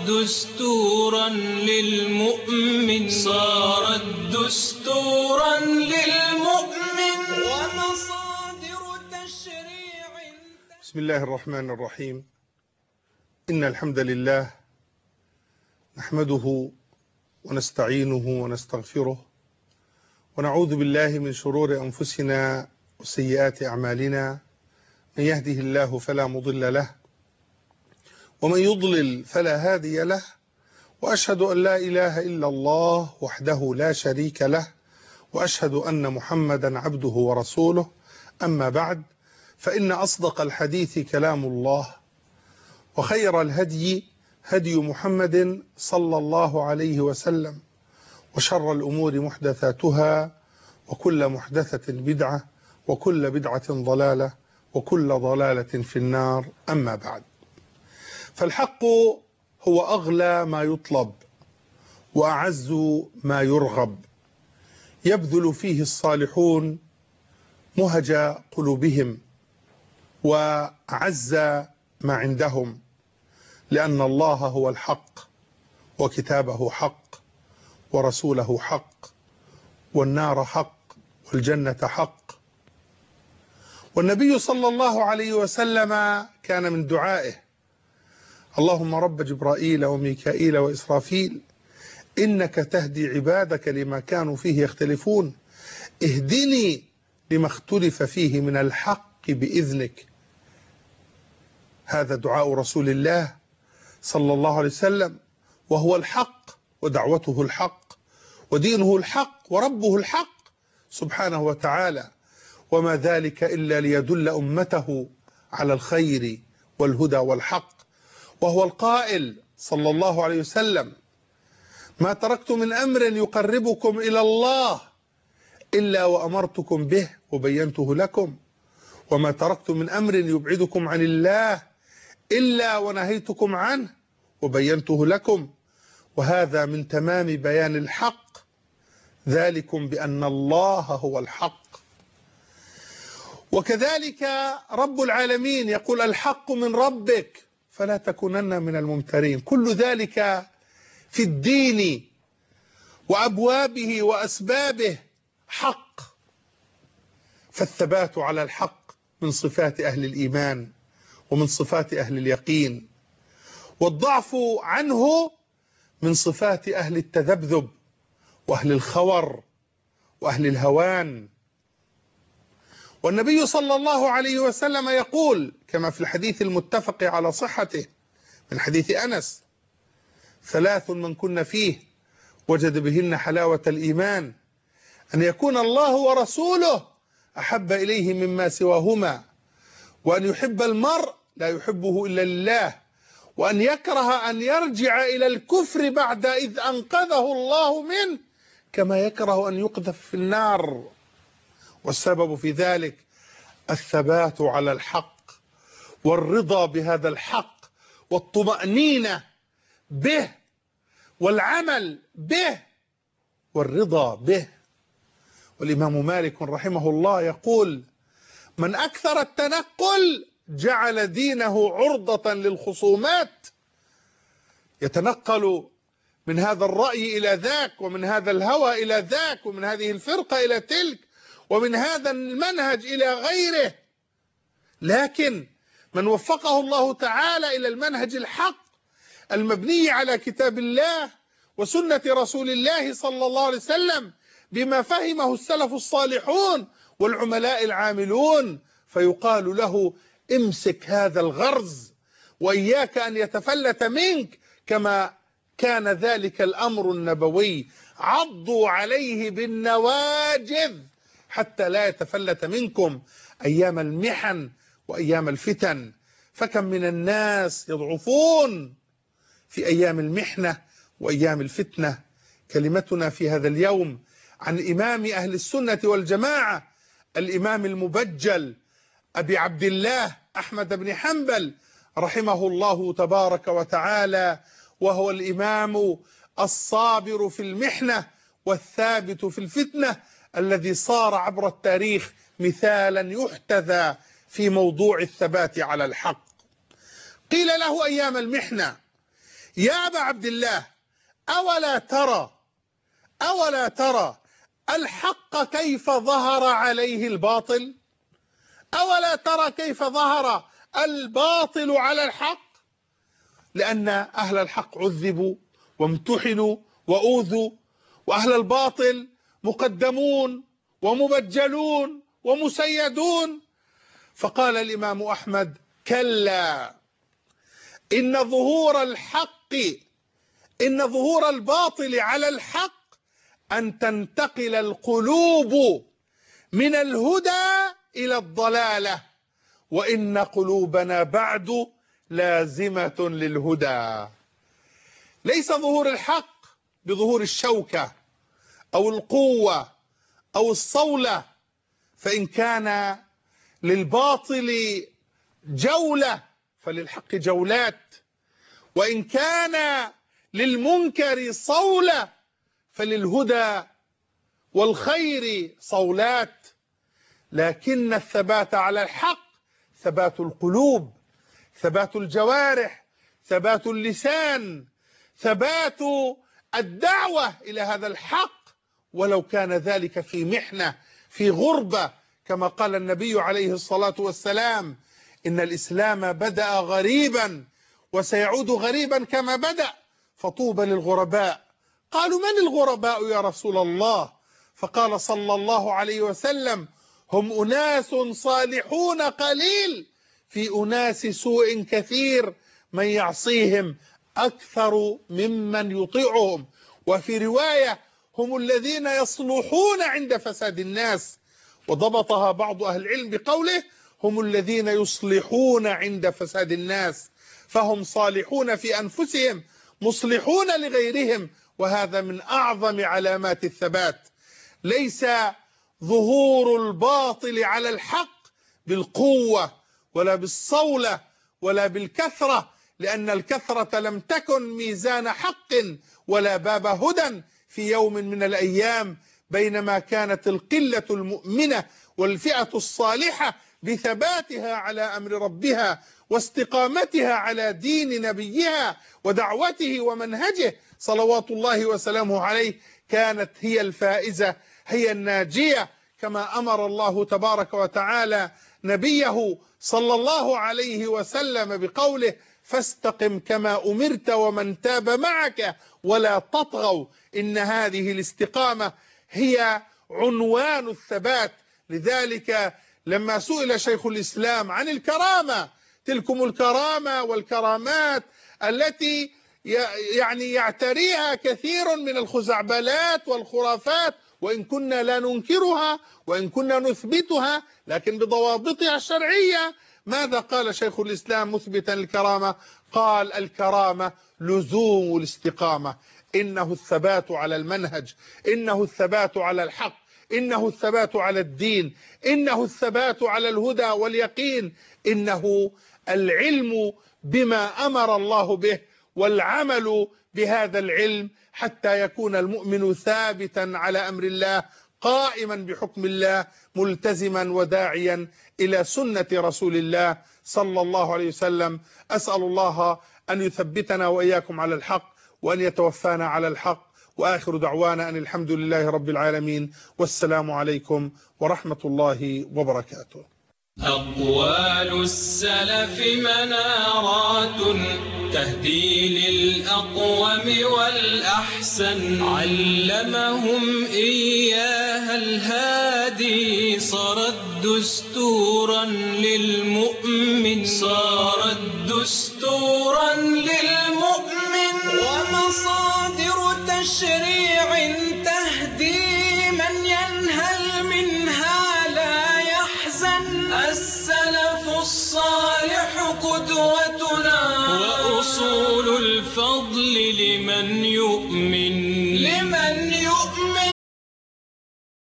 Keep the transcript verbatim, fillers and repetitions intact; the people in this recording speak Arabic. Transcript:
دستورا للمؤمن صارت دستورا للمؤمن ومصادر تشريع. بسم الله الرحمن الرحيم. إن الحمد لله نحمده ونستعينه ونستغفره ونعوذ بالله من شرور أنفسنا وسيئات أعمالنا. من يهده الله فلا مضل له ومن يضلل فلا هادي له، وأشهد أن لا إله إلا الله وحده لا شريك له، وأشهد أن محمدا عبده ورسوله. أما بعد، فإن أصدق الحديث كلام الله، وخير الهدي هدي محمد صلى الله عليه وسلم، وشر الأمور محدثاتها، وكل محدثة بدعة، وكل بدعة ضلالة، وكل ضلالة في النار. أما بعد، فالحق هو أغلى ما يطلب وأعز ما يرغب، يبذل فيه الصالحون مهج قلوبهم وأعز ما عندهم، لأن الله هو الحق، وكتابه حق، ورسوله حق، والنار حق، والجنة حق. والنبي صلى الله عليه وسلم كان من دعائه: اللهم رب جبرائيل وميكائيل وإسرافيل إنك تهدي عبادك لما كانوا فيه يختلفون، اهدني لما اختلف فيه من الحق بإذنك. هذا دعاء رسول الله صلى الله عليه وسلم، وهو الحق، ودعوته الحق، ودينه الحق، وربه الحق سبحانه وتعالى، وما ذلك إلا ليدل أمته على الخير والهدى والحق. وهو القائل صلى الله عليه وسلم: ما تركت من أمر يقربكم إلى الله إلا وأمرتكم به وبينته لكم، وما تركت من أمر يبعدكم عن الله إلا ونهيتكم عنه وبينته لكم. وهذا من تمام بيان الحق، ذلكم بأن الله هو الحق. وكذلك رب العالمين يقول: الحق من ربك فلا تكونن من الممترين. كل ذلك في الدين وأبوابه وأسبابه حق، فالثبات على الحق من صفات أهل الإيمان ومن صفات أهل اليقين، والضعف عنه من صفات أهل التذبذب وأهل الخور وأهل الهوان. والنبي صلى الله عليه وسلم يقول كما في الحديث المتفق على صحته من حديث أنس: ثلاث من كن فيه وجد بهن حلاوة الإيمان، أن يكون الله ورسوله أحب إليه مما سواهما، وأن يحب المرء لا يحبه إلا لله، وأن يكره أن يرجع إلى الكفر بعد إذ أنقذه الله منه، كما يكره أن يقذف في النار. والسبب في ذلك الثبات على الحق، والرضا بهذا الحق، والطمأنينة به، والعمل به، والرضا به. والإمام مالك رحمه الله يقول: من أكثر التنقل جعل دينه عرضة للخصومات، يتنقل من هذا الرأي إلى ذاك، ومن هذا الهوى إلى ذاك، ومن هذه الفرقة إلى تلك، ومن هذا المنهج إلى غيره. لكن من وفقه الله تعالى إلى المنهج الحق المبني على كتاب الله وسنة رسول الله صلى الله عليه وسلم بما فهمه السلف الصالحون والعملاء العاملون، فيقال له: امسك هذا الغرز وإياك أن يتفلت منك، كما كان ذلك الأمر النبوي: عضوا عليه بالنواجذ حتى لا يتفلت منكم أيام المحن وأيام الفتن. فكم من الناس يضعفون في أيام المحنة وأيام الفتنة. كلمتنا في هذا اليوم عن إمام أهل السنة والجماعة، الإمام المبجل أبي عبد الله أحمد بن حنبل رحمه الله تبارك وتعالى، وهو الإمام الصابر في المحنة والثابت في الفتنة، الذي صار عبر التاريخ مثالا يحتذى في موضوع الثبات على الحق. قيل له أيام المحنة: يا أبا عبد الله أولا ترى أولا ترى الحق كيف ظهر عليه الباطل؟ أولا ترى كيف ظهر الباطل على الحق؟ لأن أهل الحق عذبوا وامتحنوا وأوذوا، وأهل الباطل مقدمون ومبجلون ومسيدون. فقال الإمام أحمد: كلا، إن ظهور الحق إن ظهور الباطل على الحق أن تنتقل القلوب من الهدى إلى الضلالة، وإن قلوبنا بعد لازمة للهدى. ليس ظهور الحق بظهور الشوكة أو القوة أو الصولة، فإن كان للباطل جولة فللحق جولات، وإن كان للمنكر صولة فللهدى والخير صولات. لكن الثبات على الحق ثبات القلوب، ثبات الجوارح، ثبات اللسان، ثبات الدعوة إلى هذا الحق، ولو كان ذلك في محنة، في غربة، كما قال النبي عليه الصلاة والسلام: إن الإسلام بدأ غريبا وسيعود غريبا كما بدأ، فطوبى للغرباء. قالوا: من الغرباء يا رسول الله؟ فقال صلى الله عليه وسلم: هم أناس صالحون قليل في أناس سوء كثير، من يعصيهم أكثر ممن يطيعهم. وفي رواية: هم الذين يصلحون عند فساد الناس. وضبطها بعض أهل العلم بقوله: هم الذين يصلحون عند فساد الناس، فهم صالحون في أنفسهم مصلحون لغيرهم، وهذا من أعظم علامات الثبات. ليس ظهور الباطل على الحق بالقوة ولا بالصولة ولا بالكثرة، لأن الكثرة لم تكن ميزان حق ولا باب هدى في يوم من الأيام، بينما كانت القلة المؤمنة والفئة الصالحة بثباتها على أمر ربها واستقامتها على دين نبيها ودعوته ومنهجه صلوات الله وسلامه عليه، كانت هي الفائزة، هي الناجية، كما أمر الله تبارك وتعالى نبيه صلى الله عليه وسلم بقوله: فاستقم كما أمرت ومن تاب معك ولا تطغوا، إن هذه الاستقامة هي عنوان الثبات. لذلك لما سئل شيخ الإسلام عن الكرامة، تلكم الكرامة والكرامات التي يعني يعتريها كثير من الخزعبلات والخرافات، وإن كنا لا ننكرها وإن كنا نثبتها لكن بضوابطها الشرعية، ماذا قال شيخ الإسلام مثبتا الكرامة؟ قال: الكرامة لزوم الاستقامة، إنه الثبات على المنهج، إنه الثبات على الحق، إنه الثبات على الدين، إنه الثبات على الهدى واليقين، إنه العلم بما أمر الله به والعمل بهذا العلم حتى يكون المؤمن ثابتا على أمر الله، قائما بحكم الله، ملتزما وداعيا إلى سنة رسول الله صلى الله عليه وسلم. أسأل الله أن يثبتنا وإياكم على الحق وأن يتوفانا على الحق، وآخر دعوانا أن الحمد لله رب العالمين، والسلام عليكم ورحمة الله وبركاته. أقوال السلف منارات تهدي للأقوم والأحسن، علمهم إياها الهادي، صارت دستورا للمؤمن، صارت دستورا للمؤمن، ومصادر تشريع تهدي من ينهل منها لا يحزن. السلف الصالح قدوتنا، وأصول الفضل لمن